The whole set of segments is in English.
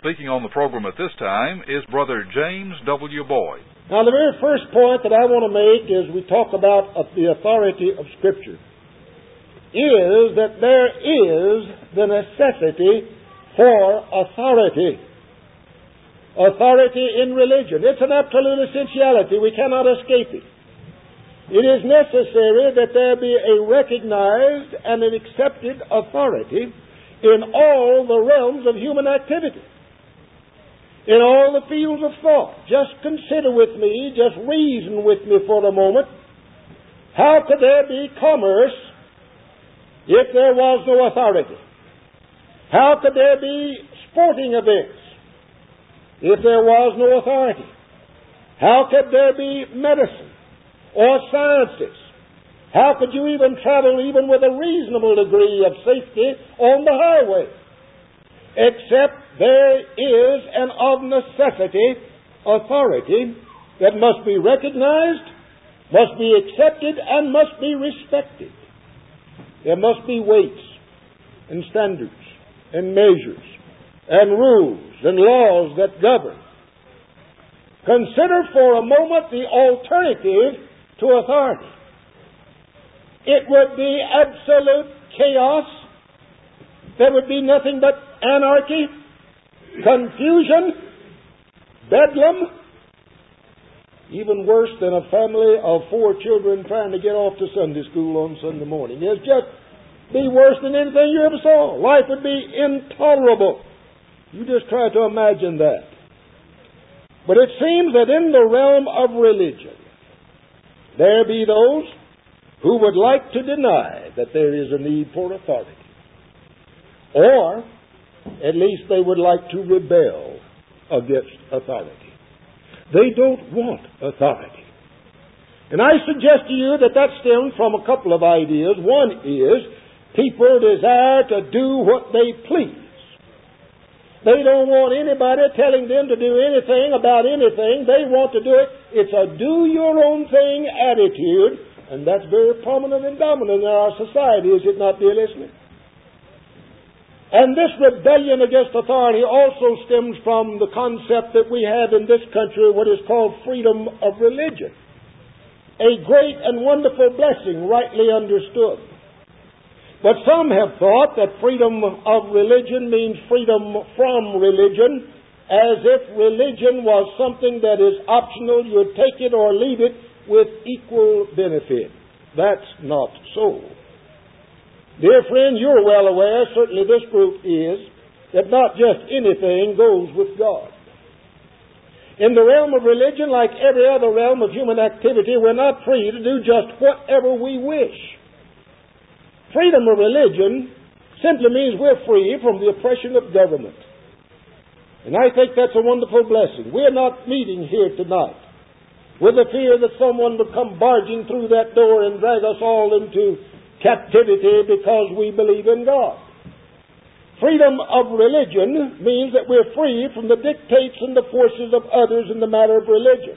speaking on the program at this time is Brother James W. Boyd. Now, the very first point that I want to make as we talk about the authority of Scripture is that there is the necessity for authority. Authority in religion. It's an absolute essentiality. We cannot escape it. It is necessary that there be a recognized and an accepted authority in all the realms of human activity, in all the fields of thought. Just consider with me, just reason with me for a moment. How could there be commerce if there was no authority? How could there be sporting events if there was no authority? How could there be medicine or sciences? How could you even travel even with a reasonable degree of safety on the highway? Except there is an of necessity authority that must be recognized, must be accepted, and must be respected. There must be weights and standards and measures and rules and laws that govern. Consider for a moment the alternative to authority. It would be absolute chaos. There would be nothing but anarchy, confusion, bedlam, even worse than a family of 4 children trying to get off to Sunday school on Sunday morning. It'd just be worse than anything you ever saw. Life would be intolerable. You just try to imagine that. But it seems that in the realm of religion, there be those who would like to deny that there is a need for authority. Or, at least they would like to rebel against authority. They don't want authority. And I suggest to you that stems from a couple of ideas. One is, people desire to do what they please. They don't want anybody telling them to do anything about anything. They want to do it. It's a do-your-own-thing attitude, and that's very prominent and dominant in our society, is it not, dear listener? And this rebellion against authority also stems from the concept that we have in this country, what is called freedom of religion. A great and wonderful blessing, rightly understood. But some have thought that freedom of religion means freedom from religion, as if religion was something that is optional. You take it or leave it with equal benefit. That's not so. Dear friend, you're well aware, certainly this group is, that not just anything goes with God. In the realm of religion, like every other realm of human activity, we're not free to do just whatever we wish. Freedom of religion simply means we're free from the oppression of government. And I think that's a wonderful blessing. We're not meeting here tonight with the fear that someone would come barging through that door and drag us all into captivity because we believe in God. Freedom of religion means that we're free from the dictates and the forces of others in the matter of religion.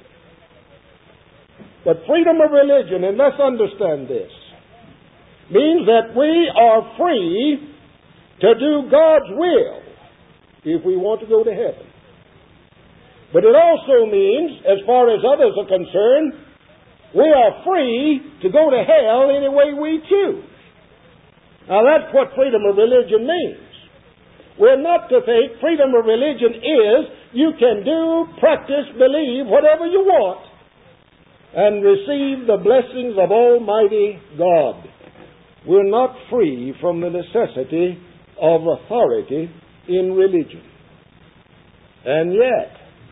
But freedom of religion, and let's understand this, means that we are free to do God's will if we want to go to heaven. But it also means, as far as others are concerned, we are free to go to hell any way we choose. Now that's what freedom of religion means. We're not to think freedom of religion is you can do, practice, believe whatever you want and receive the blessings of Almighty God. We're not free from the necessity of authority in religion. And yet,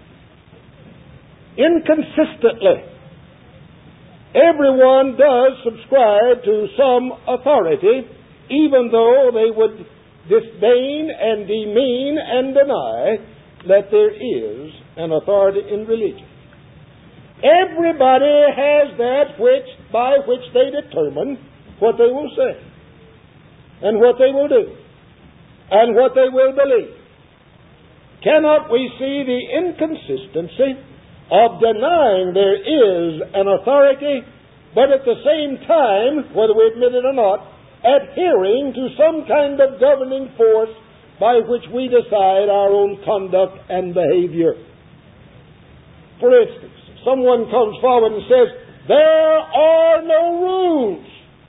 inconsistently, everyone does subscribe to some authority, even though they would disdain and demean and deny that there is an authority in religion. Everybody has that by which they determine what they will say, and what they will do, and what they will believe. Cannot we see the inconsistency of denying there is an authority, but at the same time, whether we admit it or not, adhering to some kind of governing force by which we decide our own conduct and behavior. For instance, someone comes forward and says, "There are no rules."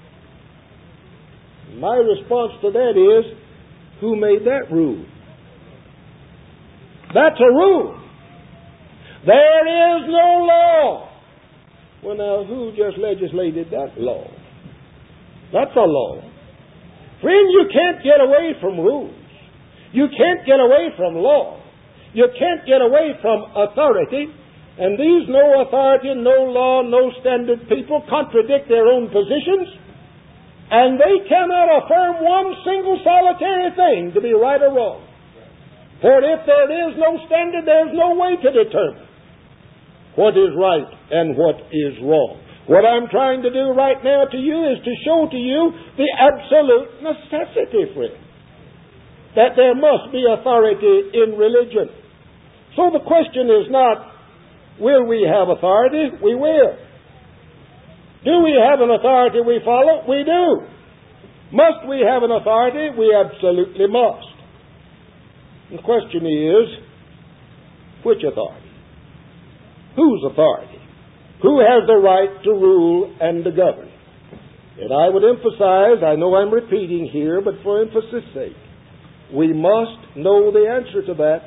My response to that is, who made that rule? That's a rule. There is no law. Well, now, who just legislated that law? That's a law. Friend, you can't get away from rules. You can't get away from law. You can't get away from authority. And these no authority, no law, no standard people contradict their own positions. And they cannot affirm one single solitary thing to be right or wrong. For if there is no standard, there is no way to determine what is right and what is wrong. What I'm trying to do right now to you is to show to you the absolute necessity, friend, that there must be authority in religion. So the question is not, will we have authority? We will. Do we have an authority we follow? We do. Must we have an authority? We absolutely must. The question is, which authority? Whose authority? Who has the right to rule and to govern? And I would emphasize, I know I'm repeating here, but for emphasis' sake, we must know the answer to that.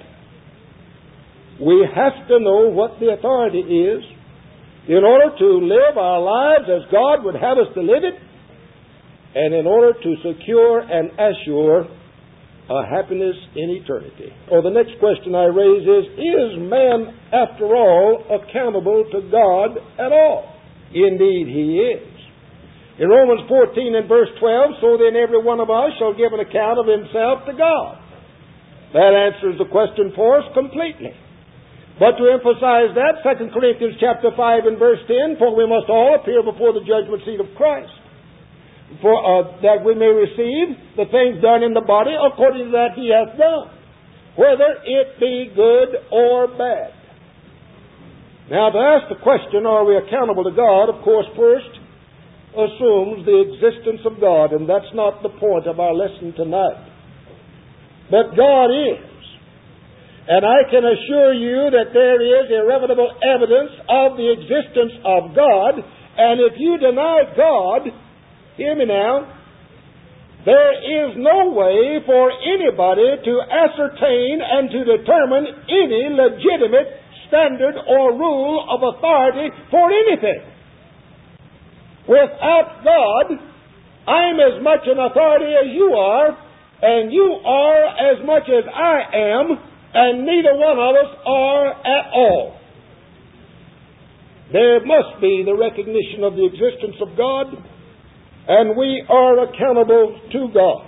We have to know what the authority is in order to live our lives as God would have us to live it, and in order to secure and assure a happiness in eternity. Or the next question I raise is man, after all, accountable to God at all? Indeed, he is. In Romans 14 and verse 12, so then every one of us shall give an account of himself to God. That answers the question for us completely. But to emphasize that, 2 Corinthians chapter 5 and verse 10, for we must all appear before the judgment seat of Christ, for that we may receive the things done in the body according to that he hath done, whether it be good or bad. Now, to ask the question, are we accountable to God, of course, first assumes the existence of God, and that's not the point of our lesson tonight. But God is. And I can assure you that there is irrevocable evidence of the existence of God, and if you deny God, hear me now, there is no way for anybody to ascertain and to determine any legitimate standard or rule of authority for anything. Without God, I'm as much an authority as you are, and you are as much as I am, and neither one of us are at all. There must be the recognition of the existence of God, and we are accountable to God.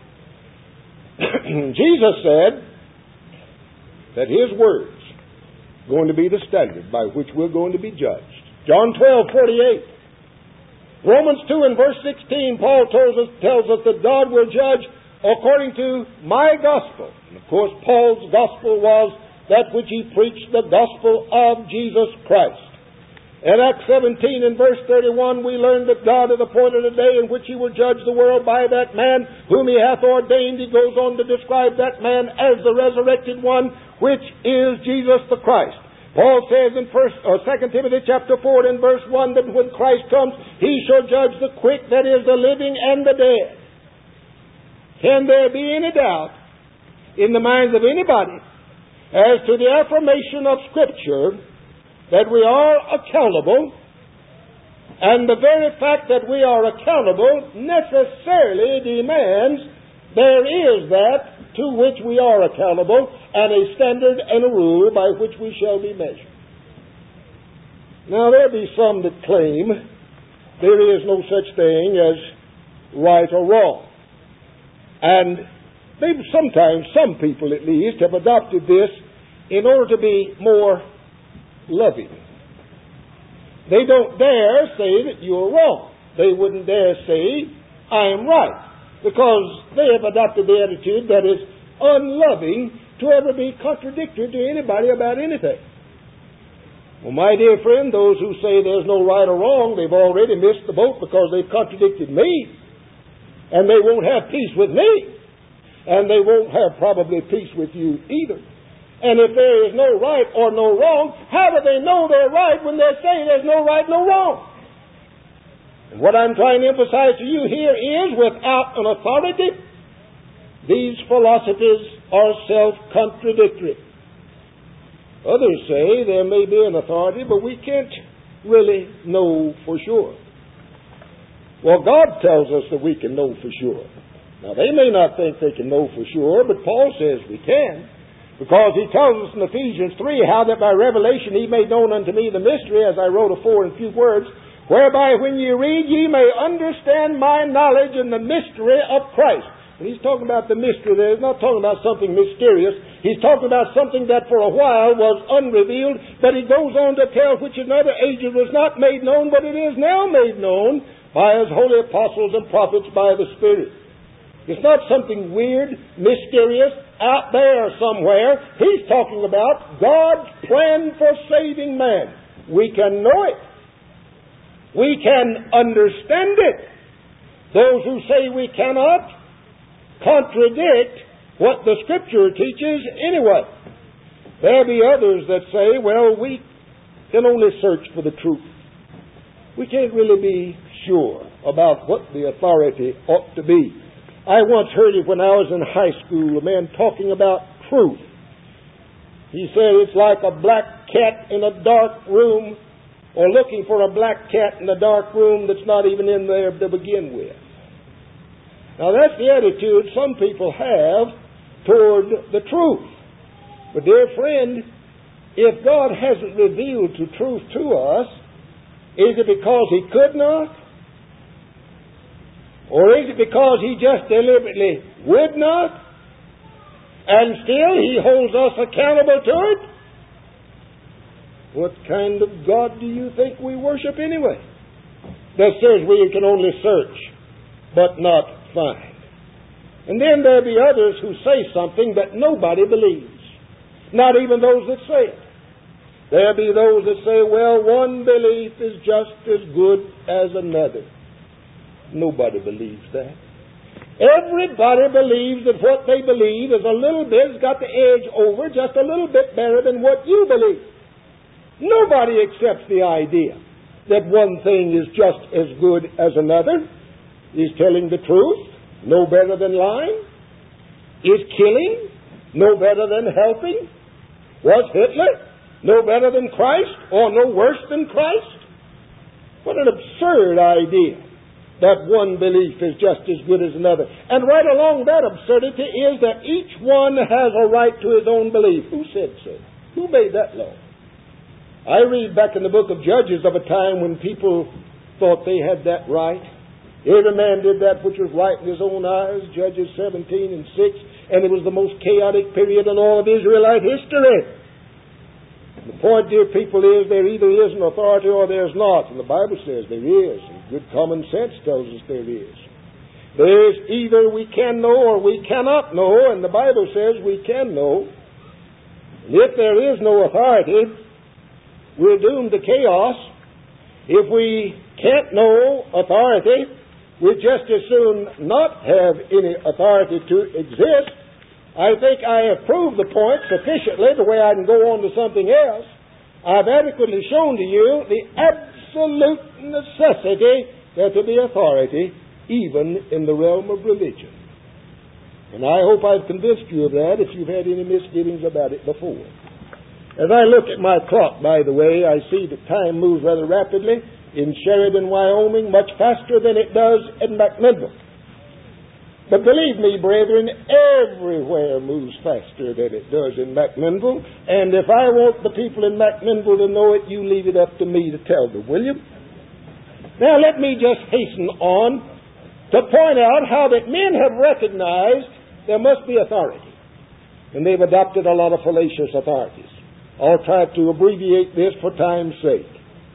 Jesus said that His words are going to be the standard by which we're going to be judged. John 12:48. Romans 2 and verse 16, Paul tells us that God will judge according to my gospel. And of course, Paul's gospel was that which he preached, the gospel of Jesus Christ. In Acts 17 and verse 31, we learn that God hath appointed a day in which He will judge the world by that man whom He hath ordained. He goes on to describe that man as the resurrected one, which is Jesus the Christ. Paul says in 2 Timothy chapter 4 and verse 1 that when Christ comes, He shall judge the quick, that is, the living and the dead. Can there be any doubt in the minds of anybody as to the affirmation of Scripture that we are accountable, and the very fact that we are accountable necessarily demands there is that to which we are accountable, and a standard and a rule by which we shall be measured. Now, there be some that claim there is no such thing as right or wrong. And sometimes, some people at least, have adopted this in order to be more loving. They don't dare say that you're wrong. They wouldn't dare say, I am right, because they have adopted the attitude that is unloving to ever be contradictory to anybody about anything. Well, my dear friend, those who say there's no right or wrong, they've already missed the boat because they've contradicted me, and they won't have peace with me. And they won't have probably peace with you either. And if there is no right or no wrong, how do they know they're right when they say there's no right, no wrong? And what I'm trying to emphasize to you here is, without an authority, these philosophies are self-contradictory. Others say there may be an authority, but we can't really know for sure. Well, God tells us that we can know for sure. Now, they may not think they can know for sure, but Paul says we can. Because he tells us in Ephesians 3 how that by revelation he made known unto me the mystery, as I wrote afore in few words, whereby when ye read ye may understand my knowledge in the mystery of Christ. And he's talking about the mystery there. He's not talking about something mysterious. He's talking about something that for a while was unrevealed, but he goes on to tell which in other ages was not made known, but it is now made known by his holy apostles and prophets by the Spirit. It's not something weird, mysterious, out there somewhere. He's talking about God's plan for saving man. We can know it. We can understand it. Those who say we cannot contradict what the Scripture teaches anyway. There be others that say, well, we can only search for the truth. We can't really be sure about what the authority ought to be. I once heard it when I was in high school, a man talking about truth. He said it's like a black cat in a dark room, or looking for a black cat in a dark room that's not even in there to begin with. Now that's the attitude some people have toward the truth. But dear friend, if God hasn't revealed the truth to us, is it because He could not? Or is it because He just deliberately would not? And still He holds us accountable to it? What kind of God do you think we worship anyway? That says we can only search, but not find. And then there be others who say something that nobody believes. Not even those that say it. There be those that say, well, one belief is just as good as another. Nobody believes that. Everybody believes that what they believe is a little bit, has got the edge over, just a little bit better than what you believe. Nobody accepts the idea that one thing is just as good as another. Is telling the truth no better than lying? Is killing no better than helping? Was Hitler no better than Christ or no worse than Christ? What an absurd idea that one belief is just as good as another. And right along that absurdity is that each one has a right to his own belief. Who said so? Who made that law? I read back in the book of Judges of a time when people thought they had that right. Every man did that which was right in his own eyes, Judges 17 and 6, and it was the most chaotic period in all of Israelite history. The point, dear people, is there either is an authority or there's not. And the Bible says there is. And good common sense tells us there is. There's either we can know or we cannot know. And the Bible says we can know. And if there is no authority, we're doomed to chaos. If we can't know authority, we'd just as soon not have any authority to exist. I think I have proved the point sufficiently the way I can go on to something else. I've adequately shown to you the absolute necessity that there be authority even in the realm of religion. And I hope I've convinced you of that if you've had any misgivings about it before. As I look at my clock, by the way, I see that time moves rather rapidly in Sheridan, Wyoming, much faster than it does in McMinnville. But believe me, brethren, everywhere moves faster than it does in McMinnville. And if I want the people in McMinnville to know it, you leave it up to me to tell them, will you? Now let me just hasten on to point out how that men have recognized there must be authority. And they've adopted a lot of fallacious authorities. I'll try to abbreviate this for time's sake.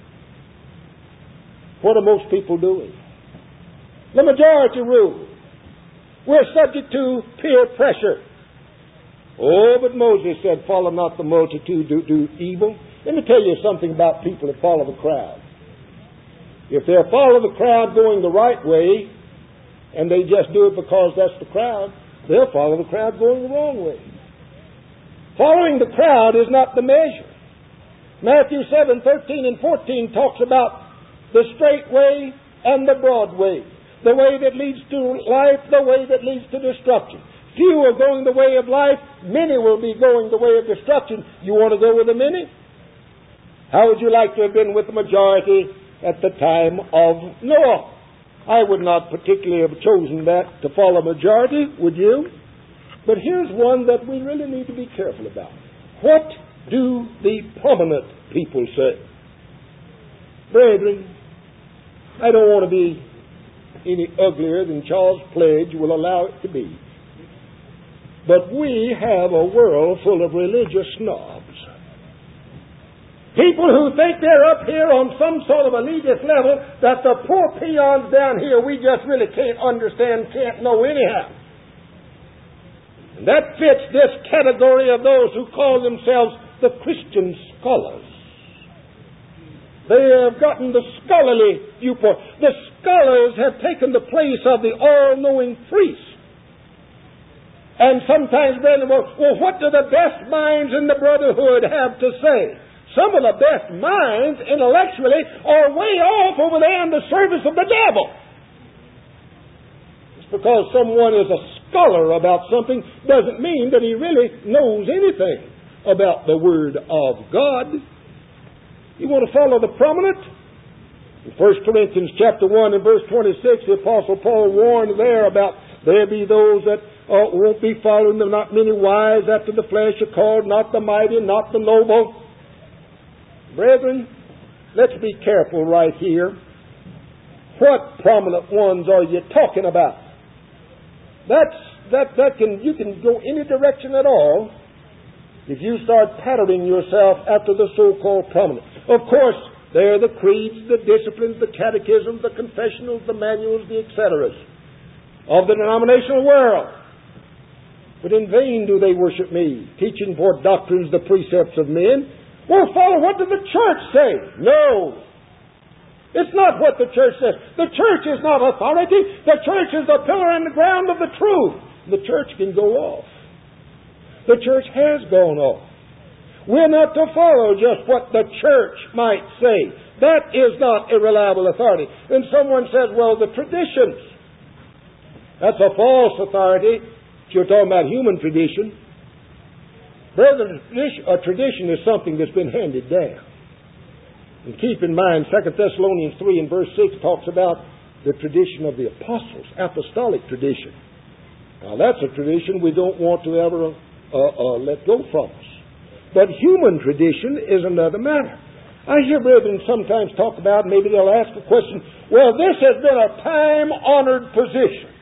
What are most people doing? The majority rule. We're subject to peer pressure. Oh, but Moses said, follow not the multitude, do evil. Let me tell you something about people that follow the crowd. If they'll follow the crowd going the right way, and they just do it because that's the crowd, They'll follow the crowd going the wrong way. Following the crowd is not the measure. Matthew 7:13 and 14 talks about the straight way and the broad way. The way that leads to life, the way that leads to destruction. Few are going the way of life, many will be going the way of destruction. You want to go with the many? How would you like to have been with the majority at the time of Noah? I would not particularly have chosen that to follow majority, would you? But here's one that we really need to be careful about. What do the prominent people say? Brethren, I don't want to be any uglier than Charles Pledge will allow it to be. But we have a world full of religious snobs. People who think they're up here on some sort of elitist level that the poor peons down here we just really can't understand, can't know anyhow. And that fits this category of those who call themselves the Christian scholars. They have gotten the scholarly viewpoint. The scholars have taken the place of the all-knowing priest. And sometimes, brethren, well, what do the best minds in the brotherhood have to say? Some of the best minds, intellectually, are way off over there in the service of the devil. Just because someone is a scholar about something doesn't mean that he really knows anything about the Word of God. You want to follow the prominent? In 1 Corinthians chapter 1 and verse 26, the Apostle Paul warned there about there be those that won't be following them, not many wise after the flesh are called, not the mighty, not the noble. Brethren, let's be careful right here. What prominent ones are you talking about? You can go any direction at all if you start patterning yourself after the so-called prominent. Of course, there are the creeds, the disciplines, the catechisms, the confessionals, the manuals, the etceteras of the denominational world. But in vain do they worship me, teaching for doctrines the precepts of men. Well, follow, what did the church say? No. It's not what the church says. The church is not authority. The church is the pillar and the ground of the truth. The church can go off. The church has gone off. We're not to follow just what the church might say. That is not a reliable authority. And someone says, well, the traditions. That's a false authority. If you're talking about human tradition. Brethren, a tradition is something that's been handed down. And keep in mind, 2 Thessalonians 3 and verse 6 talks about the tradition of the apostles, apostolic tradition. Now, that's a tradition we don't want to ever let go from us. But human tradition is another matter. I hear brethren sometimes talk about, maybe they'll ask a question, well, this has been a time-honored position.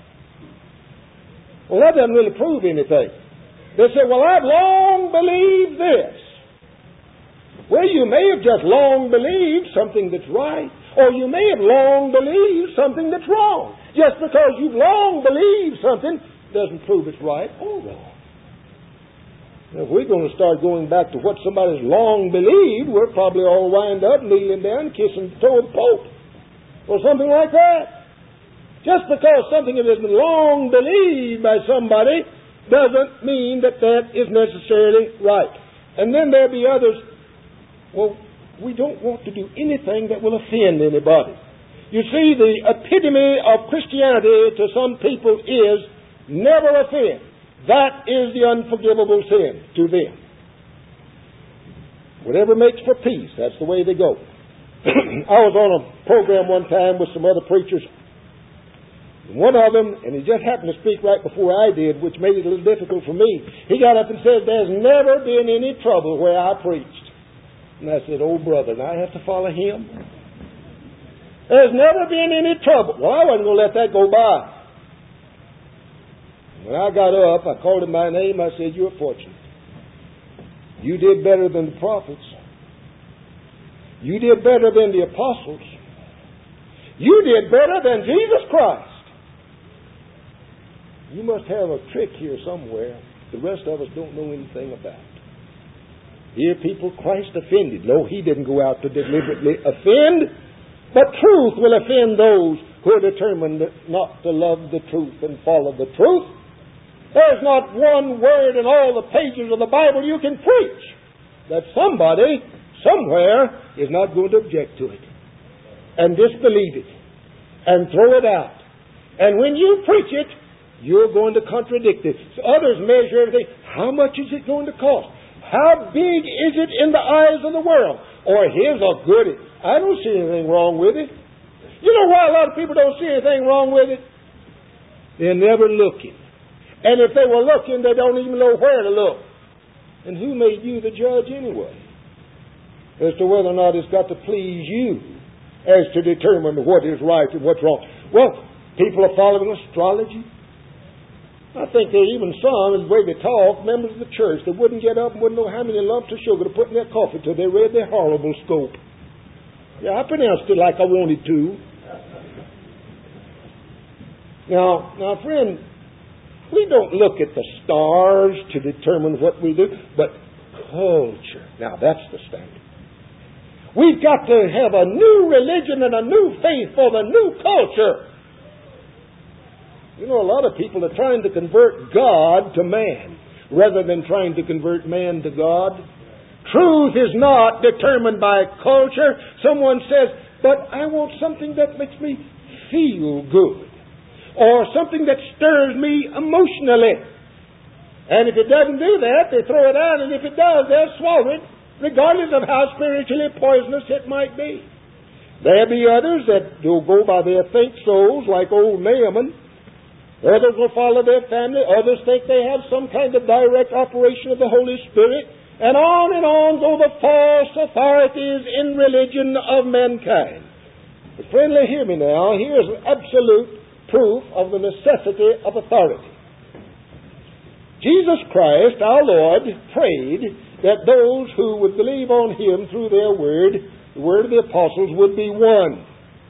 Well, that doesn't really prove anything. They say, well, I've long believed this. Well, you may have just long believed something that's right, or you may have long believed something that's wrong. Just because you've long believed something doesn't prove it's right or wrong. Now, if we're going to start going back to what somebody's long believed, we'll probably all wind up kneeling down, kissing the toe of the Pope, or something like that. Just because something has been long believed by somebody doesn't mean that is necessarily right. And then there'll be others, well, we don't want to do anything that will offend anybody. You see, the epitome of Christianity to some people is never offend. That is the unforgivable sin to them. Whatever makes for peace, that's the way they go. I was on a program one time with some other preachers. One of them, and he just happened to speak right before I did, which made it a little difficult for me. He got up and said, there's never been any trouble where I preached. And I said, oh, brother, now I have to follow him? There's never been any trouble. Well, I wasn't going to let that go by. When I got up, I called him by name. I said, you're fortunate. You did better than the prophets. You did better than the apostles. You did better than Jesus Christ. You must have a trick here somewhere the rest of us don't know anything about. Dear people, Christ offended. No, He didn't go out to deliberately offend, but truth will offend those who are determined not to love the truth and follow the truth. There's not one word in all the pages of the Bible you can preach that somebody, somewhere, is not going to object to it and disbelieve it and throw it out. And when you preach it, you're going to contradict it. So others measure everything. How much is it going to cost? How big is it in the eyes of the world? Or here's a goodie. I don't see anything wrong with it. You know why a lot of people don't see anything wrong with it? They're never looking. And if they were looking, they don't even know where to look. And who made you the judge anyway? As to whether or not it's got to please you as to determine what is right and what's wrong. Well, people are following astrology. I think there are even some, the way they talk, members of the church that wouldn't get up and wouldn't know how many lumps of sugar to put in their coffee till they read their horoscope. Yeah, I pronounced it like I wanted to. Now, friend, we don't look at the stars to determine what we do, but culture. Now, that's the standard. We've got to have a new religion and a new faith for the new culture. You know, a lot of people are trying to convert God to man rather than trying to convert man to God. Truth is not determined by culture. Someone says, but I want something that makes me feel good, or something that stirs me emotionally. And if it doesn't do that, they throw it out, and if it does, they'll swallow it, regardless of how spiritually poisonous it might be. There be others that will go by their think souls, like old Naaman. Others will follow their family. Others think they have some kind of direct operation of the Holy Spirit. And on go the false authorities in religion of mankind. But friendly, hear me now. Here's absolute proof of the necessity of authority. Jesus Christ, our Lord, prayed that those who would believe on Him through their word, the word of the apostles, would be one.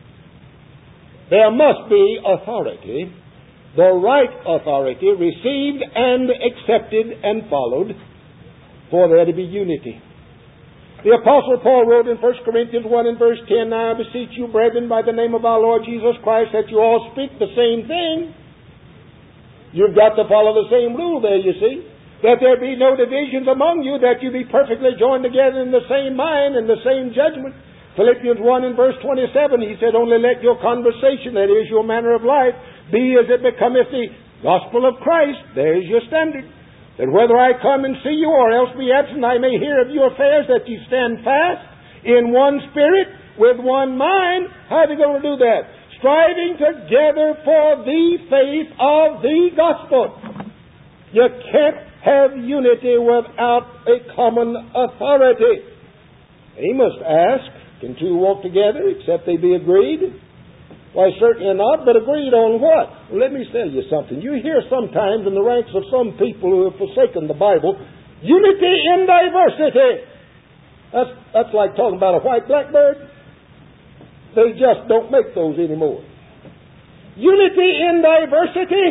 There must be authority, the right authority, received and accepted and followed, for there to be unity. The Apostle Paul wrote in 1 Corinthians 1 and verse 10, Now I beseech you, brethren, by the name of our Lord Jesus Christ, that you all speak the same thing. You've got to follow the same rule there, you see. That there be no divisions among you, that you be perfectly joined together in the same mind and the same judgment. Philippians 1 and verse 27, he said, Only let your conversation, that is your manner of life, be as it becometh the gospel of Christ. There is your standard. That whether I come and see you or else be absent, I may hear of your affairs, that you stand fast in one spirit, with one mind. How are they going to do that? Striving together for the faith of the gospel. You can't have unity without a common authority. Amos asked, Can two walk together except they be agreed? Why, certainly not, but agreed on what? Well, let me tell you something. You hear sometimes in the ranks of some people who have forsaken the Bible, unity in diversity. That's like talking about a white blackbird. They just don't make those anymore. Unity in diversity.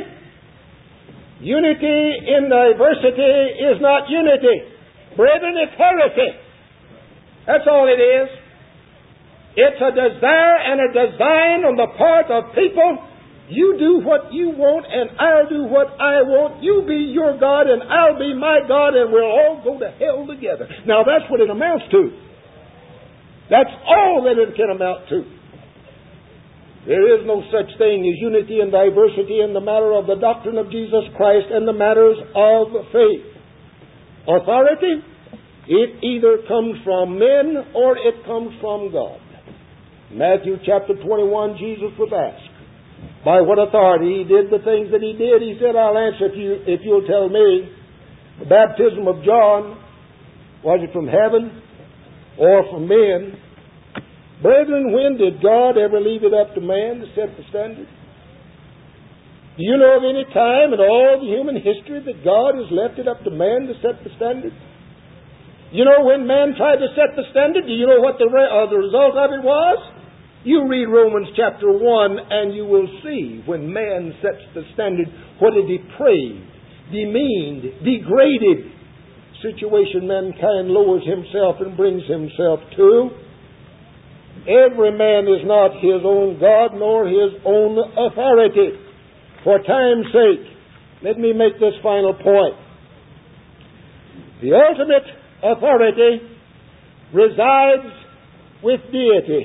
Unity in diversity is not unity. Brethren, it's heresy. That's all it is. It's a desire and a design on the part of people. You do what you want and I'll do what I want. You be your God and I'll be my God, and we'll all go to hell together. Now that's what it amounts to. That's all that it can amount to. There is no such thing as unity and diversity in the matter of the doctrine of Jesus Christ and the matters of faith. Authority, it either comes from men or it comes from God. Matthew chapter 21, Jesus was asked by what authority He did the things that He did. He said, I'll answer if you'll tell me. The baptism of John, was it from heaven or from men? Brethren, when did God ever leave it up to man to set the standard? Do you know of any time in all the human history that God has left it up to man to set the standard? You know, when man tried to set the standard, do you know what the result of it was? You read Romans chapter 1 and you will see when man sets the standard what a depraved, demeaned, degraded situation mankind lowers himself and brings himself to. Every man is not his own God nor his own authority. For time's sake, let me make this final point. The ultimate authority resides with deity.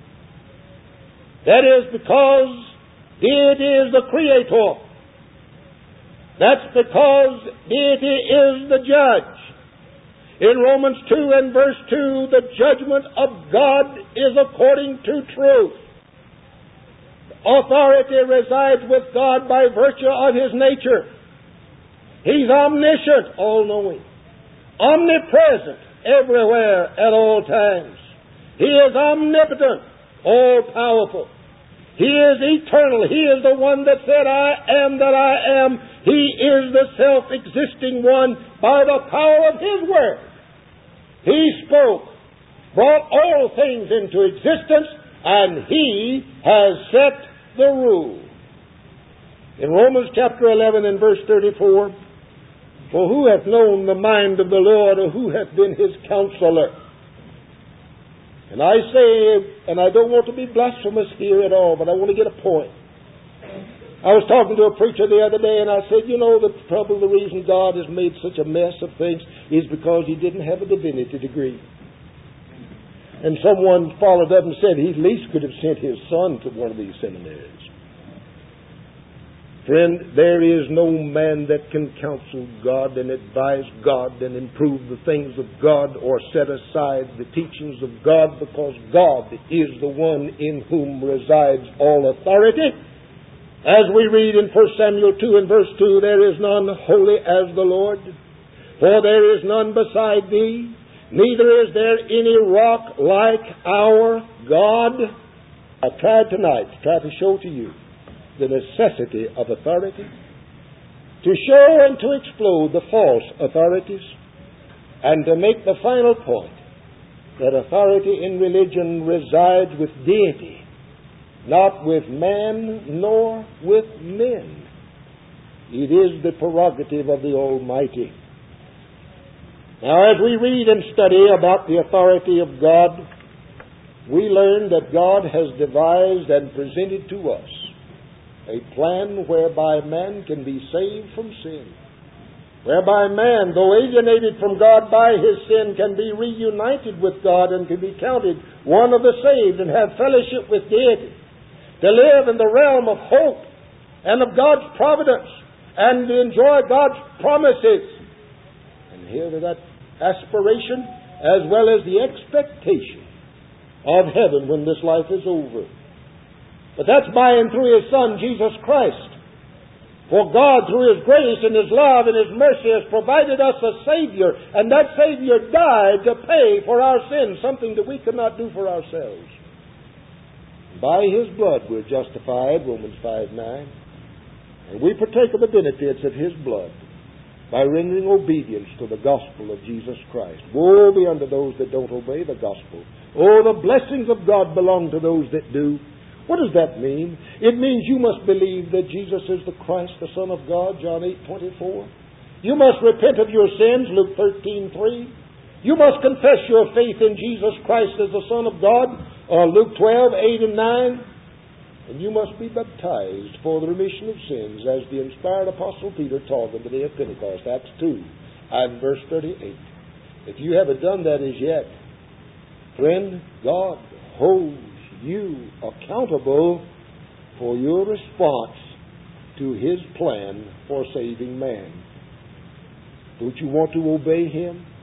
That is because deity is the creator. That's because deity is the judge. In Romans 2 and verse 2, the judgment of God is according to truth. Authority resides with God by virtue of His nature. He's omniscient, all-knowing, omnipresent, everywhere, at all times. He is omnipotent, all-powerful. He is eternal. He is the one that said, I am that I am. He is the self-existing one by the power of His Word. He spoke, brought all things into existence, and He has set the rule. In Romans chapter 11 and verse 34, for who hath known the mind of the Lord, or who hath been His counselor? And I say, and I don't want to be blasphemous here at all, but I want to get a point. I was talking to a preacher the other day, and I said, the reason God has made such a mess of things is because He didn't have a divinity degree. And someone followed up and said He at least could have sent His son to one of these seminaries. Friend, there is no man that can counsel God and advise God and improve the things of God or set aside the teachings of God, because God is the one in whom resides all authority. As we read in 1 Samuel 2 and verse 2, there is none holy as the Lord, for there is none beside Thee, neither is there any rock like our God. I tried tonight to show to you the necessity of authority, to show and to explode the false authorities, and to make the final point that authority in religion resides with deity, not with man nor with men. It is the prerogative of the Almighty. Now, as we read and study about the authority of God, we learn that God has devised and presented to us a plan whereby man can be saved from sin, whereby man, though alienated from God by his sin, can be reunited with God and can be counted one of the saved and have fellowship with deity, to live in the realm of hope and of God's providence and to enjoy God's promises. And here to that aspiration as well as the expectation of heaven when this life is over. But that's by and through His Son, Jesus Christ. For God, through His grace and His love and His mercy, has provided us a Savior, and that Savior died to pay for our sins, something that we could not do for ourselves. By His blood we're justified, Romans 5:9, and we partake of the benefits of His blood by rendering obedience to the gospel of Jesus Christ. Woe be unto those that don't obey the gospel. Oh, the blessings of God belong to those that do. What does that mean? It means you must believe that Jesus is the Christ, the Son of God, John 8:24. You must repent of your sins, Luke 13:3. You must confess your faith in Jesus Christ as the Son of God, Luke 12:8 and 9. And you must be baptized for the remission of sins, as the inspired Apostle Peter taught on the day of Pentecost, Acts 2 and verse 38. If you haven't done that as yet, friend, God holds you accountable for your response to His plan for saving man. Don't you want to obey Him?